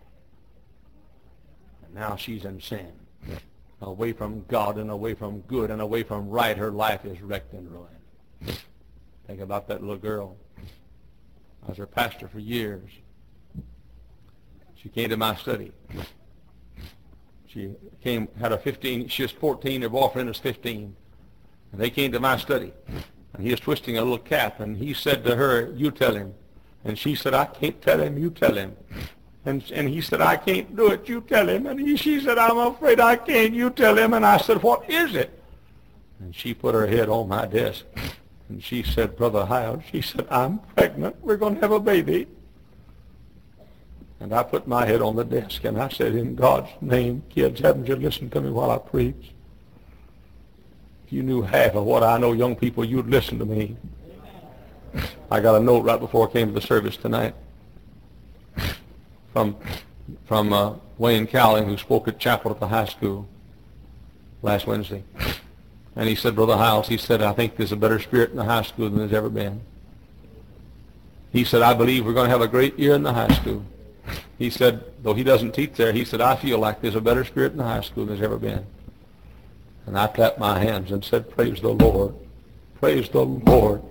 And now she's in sin. Away from God and away from good and away from right, her life is wrecked and ruined. Think about that little girl. I was her pastor for years. She came to my study. She came, had a fifteen, she was fourteen, her boyfriend was fifteen. And they came to my study. And he was twisting a little cap, and he said to her, you tell him. And she said, I can't tell him, you tell him. And, and he said, I can't do it, you tell him. And he, she said, I'm afraid I can't, you tell him. And I said, what is it? And she put her head on my desk. And she said, Brother Howell, she said, I'm pregnant, we're going to have a baby. And I put my head on the desk, and I said, in God's name, kids, haven't you listened to me while I preach? If you knew half of what I know, young people, you'd listen to me. I got a note right before I came to the service tonight from from uh, Wayne Cowling, who spoke at chapel at the high school last Wednesday. And he said, Brother Hiles, he said, I think there's a better spirit in the high school than there's ever been. He said, I believe we're going to have a great year in the high school. He said, though he doesn't teach there, he said, I feel like there's a better spirit in the high school than there's ever been. And I clapped my hands and said, praise the Lord. Praise the Lord.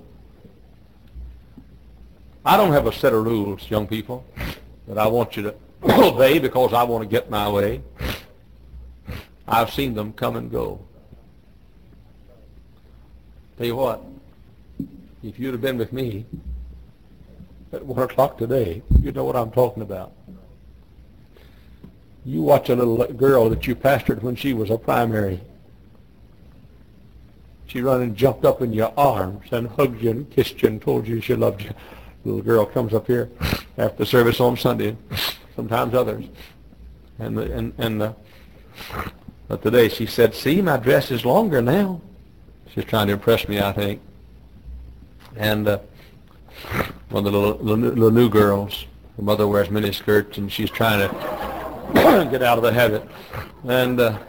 I don't have a set of rules, young people, that I want you to obey because I want to get my way. I've seen them come and go. Tell you what, if you'd have been with me at one o'clock today, you know what I'm talking about. You watch a little girl that you pastored when she was a primary. She run and jumped up in your arms and hugged you and kissed you and told you she loved you. The little girl comes up here after service on Sunday, sometimes others. And the, and and the, but today she said, see, my dress is longer now. She's trying to impress me, I think. And uh, one of the little, little, little new girls, her mother wears mini skirts, and she's trying to get out of the habit. And uh,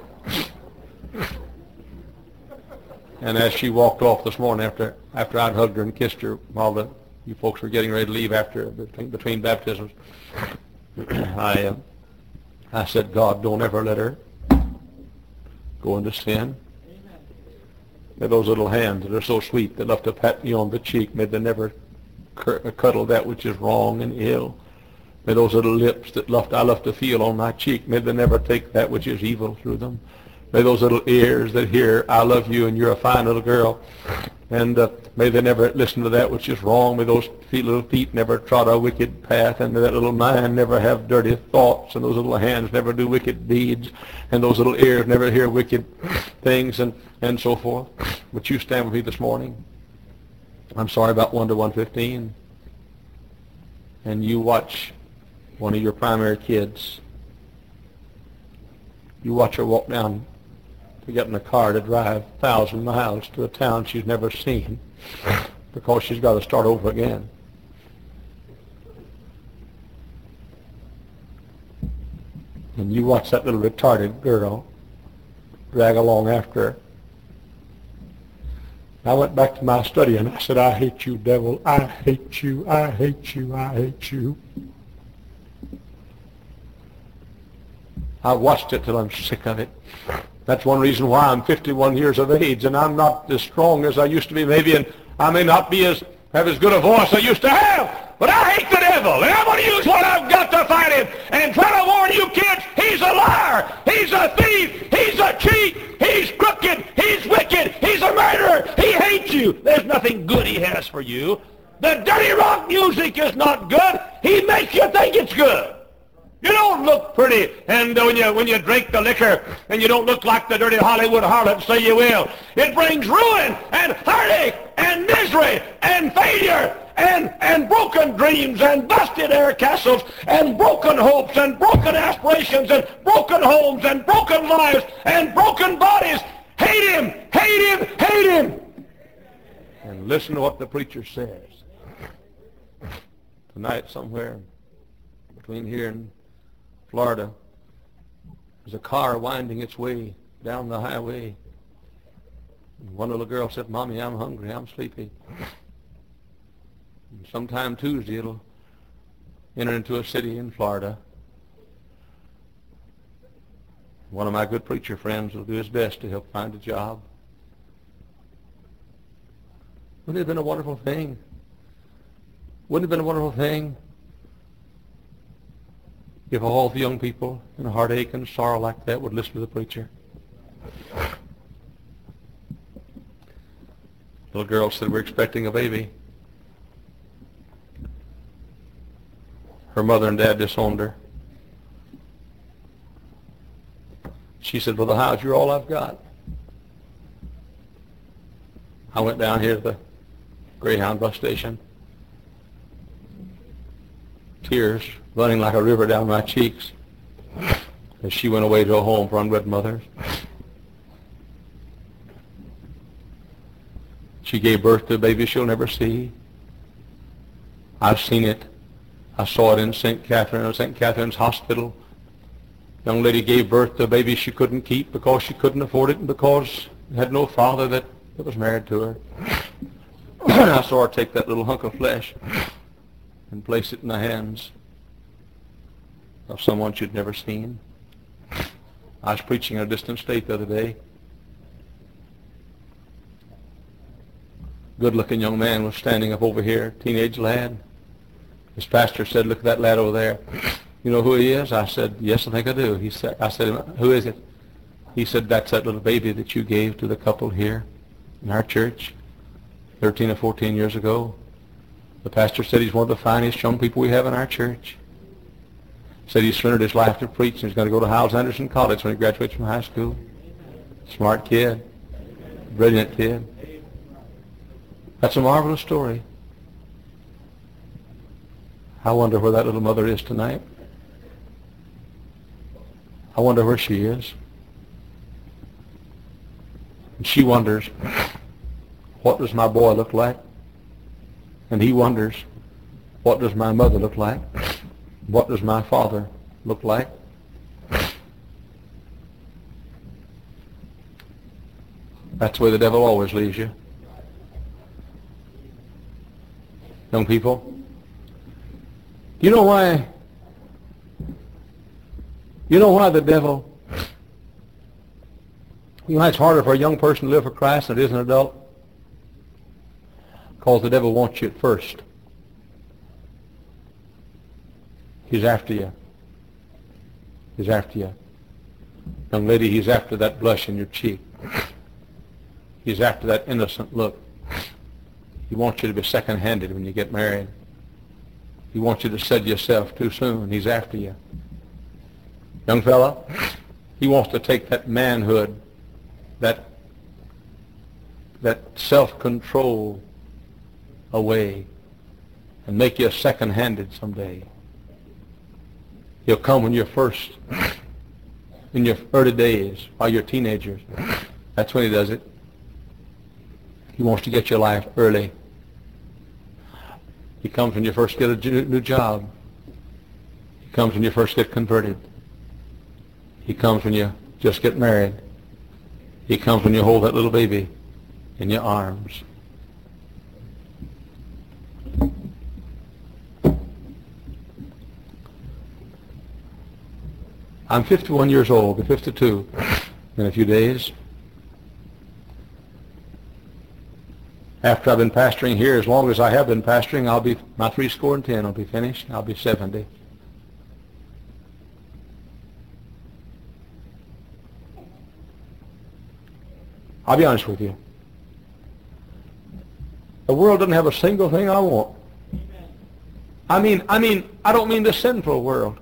and as she walked off this morning after after I'd hugged her and kissed her while the you folks were getting ready to leave after between, between baptisms, I uh, I said, God, don't ever let her go into sin. May those little hands that are so sweet that love to pat me on the cheek, may they never cuddle that which is wrong and ill. May those little lips that love to, I love to feel on my cheek, may they never take that which is evil through them. May those little ears that hear, I love you and you're a fine little girl, and uh, may they never listen to that which is wrong. May those feet, little feet never trot a wicked path, and may that little mind never have dirty thoughts, and those little hands never do wicked deeds, and those little ears never hear wicked things, and, and so forth. But you stand with me this morning. I'm sorry about one to one fifteen. And you watch one of your primary kids. You watch her walk down to get in a car to drive a thousand miles to a town she's never seen because she's got to start over again. And you watch that little retarded girl drag along after her. I went back to my study and I said, I hate you, devil. I hate you. I hate you. I hate you. I watched it till I'm sick of it. That's one reason why I'm fifty-one years of age and I'm not as strong as I used to be maybe, and I may not be as have as good a voice I used to have, but I hate the devil, and I'm going to use what I've got to fight him and try to warn you kids, he's a liar, he's a thief, he's a cheat, he's crooked, he's wicked, he's a murderer, he hates you. There's nothing good he has for you. The dirty rock music is not good. He makes you think it's good. You don't look pretty, and when you when you drink the liquor, and you don't look like the dirty Hollywood harlots say you will. It brings ruin and heartache and misery and failure and and broken dreams and busted air castles and broken hopes and broken aspirations and broken homes and broken lives and broken bodies. Hate him, hate him, hate him. And listen to what the preacher says. Tonight somewhere between here and Florida, there's a car winding its way down the highway. And one little girl said, Mommy, I'm hungry, I'm sleepy. And sometime Tuesday it'll enter into a city in Florida. One of my good preacher friends will do his best to help find a job. Wouldn't it have been a wonderful thing? Wouldn't it have been a wonderful thing if all the young people in a heartache and sorrow like that would listen to the preacher? Little girl said, we're expecting a baby. Her mother and dad disowned her. She said, Brother Howes, you're all I've got. I went down here to the Greyhound bus station, tears running like a river down my cheeks as she went away to a home for unwed mothers. She gave birth to a baby she'll never see. I've seen it. I saw it in Saint Catherine, Saint Catherine's Hospital. Young lady gave birth to a baby she couldn't keep because she couldn't afford it and because it had no father that, that was married to her. I saw her take that little hunk of flesh and place it in the hands of someone she'd never seen. I was preaching in a distant state the other day. Good-looking young man was standing up over here, teenage lad. His pastor said, look at that lad over there. You know who he is? I said, yes, I think I do. He said, I said, who is it? He said, that's that little baby that you gave to the couple here in our church thirteen or fourteen years ago. The pastor said he's one of the finest young people we have in our church. Said he surrendered his life to preach, and he's going to go to Howes Anderson College when he graduates from high school. Smart kid. Brilliant kid. That's a marvelous story. I wonder where that little mother is tonight. I wonder where she is. And she wonders, what does my boy look like? And he wonders, what does my mother look like? What does my father look like? That's the way the devil always leaves you. Young people, you know why? You know why the devil, you know why it's harder for a young person to live for Christ than it is an adult? Because the devil wants you at first. He's after you. He's after you. Young lady, he's after that blush in your cheek. He's after that innocent look. He wants you to be second-handed when you get married. He wants you to sell yourself too soon. He's after you. Young fella, he wants to take that manhood, that, that self-control away and make you second-handed someday. He'll come when you're first, in your early days, while you're teenagers. That's when he does it. He wants to get your life early. He comes when you first get a new job. He comes when you first get converted. He comes when you just get married. He comes when you hold that little baby in your arms. I'm fifty-one years old, I'll be fifty-two in a few days. After I've been pastoring here, as long as I have been pastoring, I'll be, my three score and ten will be finished. I'll be seventy. I'll be honest with you. The world doesn't have a single thing I want. I mean, I mean, I don't mean the sinful world.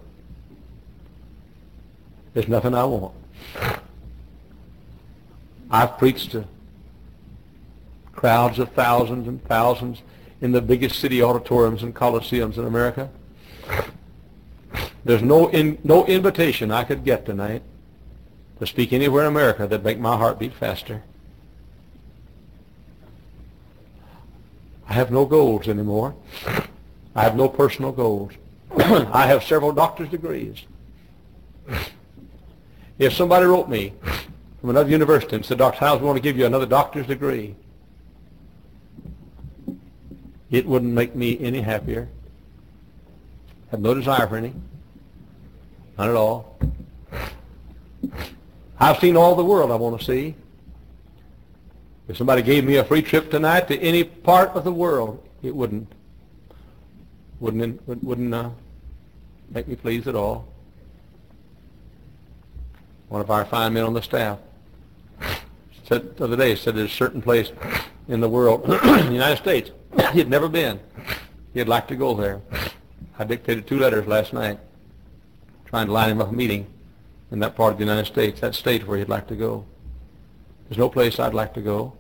There's nothing I want. I've preached to crowds of thousands and thousands in the biggest city auditoriums and coliseums in America. There's no in, no invitation I could get tonight to speak anywhere in America that'd make my heart beat faster. I have no goals anymore. I have no personal goals. I have several doctor's degrees. If somebody wrote me from another university and said, Doctor Howes, we want to give you another doctor's degree, it wouldn't make me any happier. I have no desire for any. Not at all. I've seen all the world I want to see. If somebody gave me a free trip tonight to any part of the world, it wouldn't wouldn't wouldn't uh, make me pleased at all. One of our fine men on the staff said the other day, said there's a certain place in the world, in the United States, he'd never been. He'd like to go there. I dictated two letters last night trying to line him up a meeting in that part of the United States, that state where he'd like to go. There's no place I'd like to go.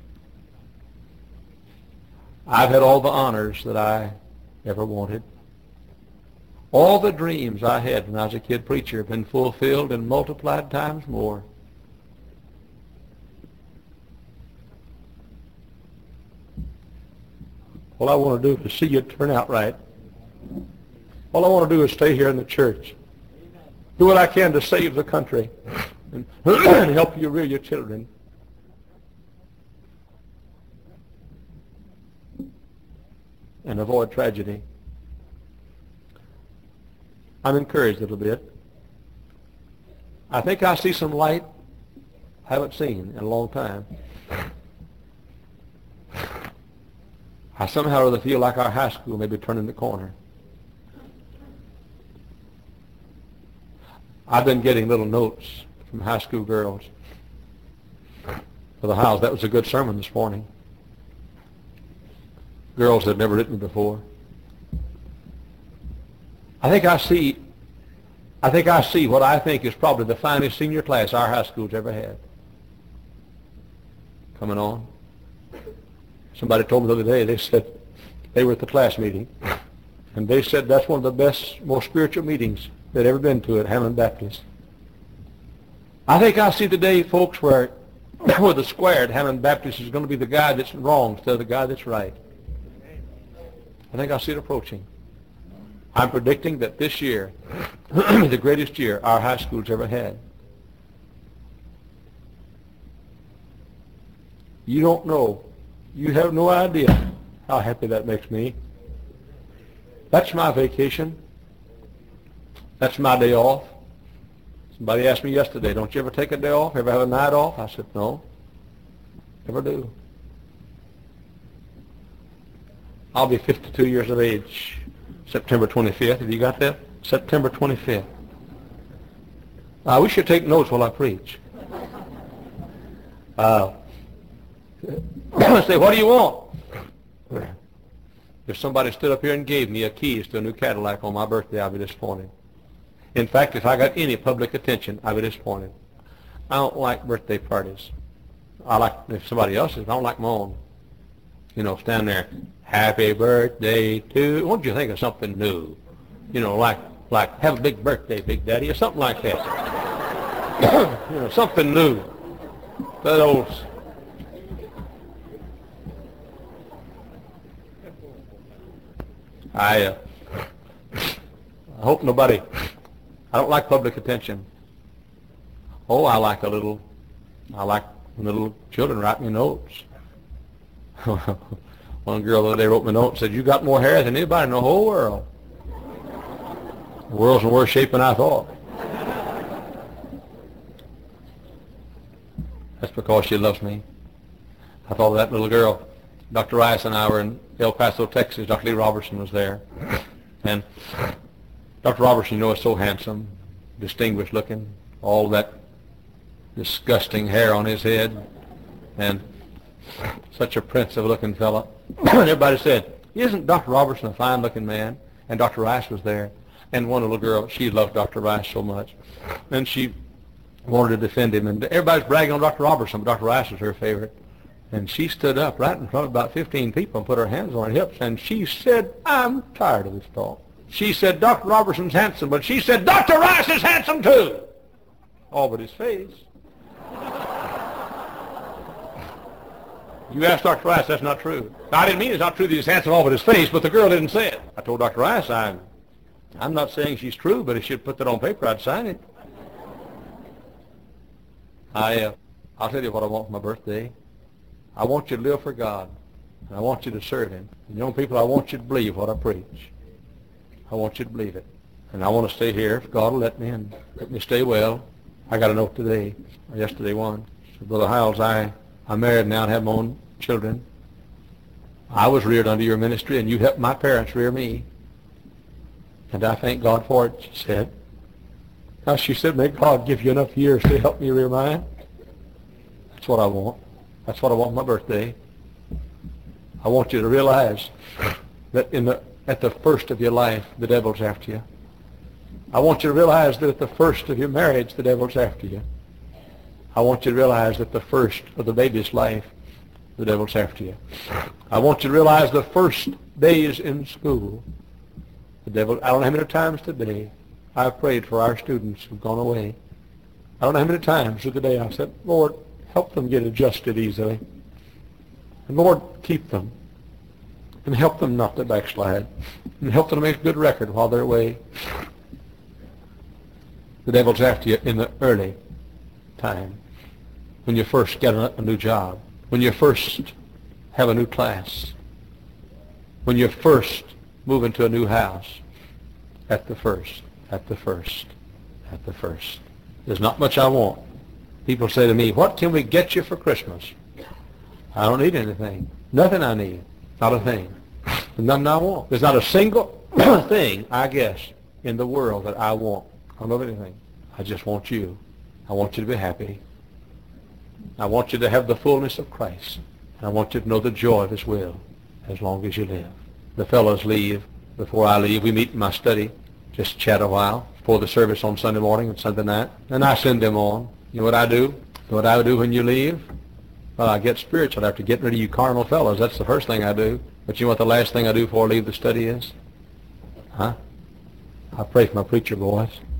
I've had all the honors that I ever wanted. All the dreams I had when I was a kid preacher have been fulfilled and multiplied times more. All I want to do is see you turn out right. All I want to do is stay here in the church. Do what I can to save the country and help you rear your children. And avoid tragedy. I'm encouraged a little bit. I think I see some light I haven't seen in a long time. I somehow or other feel like our high school may be turning the corner. I've been getting little notes from high school girls. For the house, that was a good sermon this morning. Girls that had never written me before. I think I see, I think I see what I think is probably the finest senior class our high school's ever had. Coming on. Somebody told me the other day, they said, they were at the class meeting, and they said that's one of the best, most spiritual meetings they'd ever been to at Hammond Baptist. I think I see the day, folks, where, where the square at Hammond Baptist is going to be the guy that's wrong instead of the guy that's right. I think I see it approaching. I'm predicting that this year, the greatest year our high school's ever had. You don't know. You have no idea how happy that makes me. That's my vacation. That's my day off. Somebody asked me yesterday, don't you ever take a day off? Ever have a night off? I said, no. Never do. I'll be fifty-two years of age September twenty-fifth. Have you got that? September twenty-fifth. Uh, we should take notes while I preach. Uh, say, what do you want? If somebody stood up here and gave me a keys to a new Cadillac on my birthday, I'd be disappointed. In fact, if I got any public attention, I'd be disappointed. I don't like birthday parties. I like if somebody else's. I don't like my own. You know, stand there, happy birthday to. Won't you think of something new? You know, like like have a big birthday, Big Daddy, or something like that. You know, something new. That old. I, uh, I hope nobody. I don't like public attention. Oh, I like a little. I like when little children write me notes. One girl the other day wrote me a note and said, "You got more hair than anybody in the whole world." The world's in worse shape than I thought. That's because she loves me. I thought of that little girl. Doctor Rice and I were in El Paso, Texas. Doctor Lee Robertson was there. And Doctor Robertson, you know, is so handsome, distinguished looking, all that disgusting hair on his head, and such a prince of a looking fellow. And everybody said, "Isn't Doctor Robertson a fine looking man?" And Doctor Rice was there. And one little girl, she loved Doctor Rice so much. And she wanted to defend him. And everybody's bragging on Doctor Robertson, but Doctor Rice was her favorite. And she stood up right in front of about fifteen people and put her hands on her hips. And she said, "I'm tired of this talk." She said, "Doctor Robertson's handsome," but she said, "Doctor Rice is handsome too." All but his face. You ask Doctor Rice, that's not true. Now, I didn't mean it's not true that he's handsome all but his face, but the girl didn't say it. I told Doctor Rice, I'm, I'm not saying she's true, but if she'd put that on paper, I'd sign it. I, uh, I'll tell you what I want for my birthday. I want you to live for God, and I want you to serve Him. And young people, I want you to believe what I preach. I want you to believe it. And I want to stay here if God will let me, and let me stay well. I got a note today, or yesterday one. So, Brother Hiles, I, I'm married now and have my own children. I was reared under your ministry, and you helped my parents rear me. And I thank God for it, she said. Now, she said, "May God give you enough years to help me rear mine." That's what I want. That's what I want for my birthday. I want you to realize that in the, at the first of your life, the devil's after you. I want you to realize that at the first of your marriage, the devil's after you. I want you to realize that the first of the baby's life, the devil's after you. I want you to realize the first days in school, the devil. I don't know how many times today I've prayed for our students who've gone away. I don't know how many times through the day I've said, "Lord, help them get adjusted easily. And Lord, keep them. And help them not to backslide. And help them to make a good record while they're away." The devil's after you in the early time. When you first get a, a new job. When you first have a new class. When you first move into a new house. At the first. At the first. At the first. There's not much I want. People say to me, "What can we get you for Christmas?" I don't need anything. Nothing I need. Not a thing. Nothing I want. There's not a single thing, I guess, in the world that I want. I don't know of anything. I just want you. I want you to be happy. I want you to have the fullness of Christ. And I want you to know the joy of His will as long as you live. The fellows leave. Before I leave, we meet in my study, just chat a while before the service on Sunday morning and Sunday night. And I send them on. You know what I do? You know what I do when you leave? Well, I get spiritual after getting rid of you carnal fellows. That's the first thing I do. But you know what the last thing I do before I leave the study is? Huh? I pray for my preacher boys.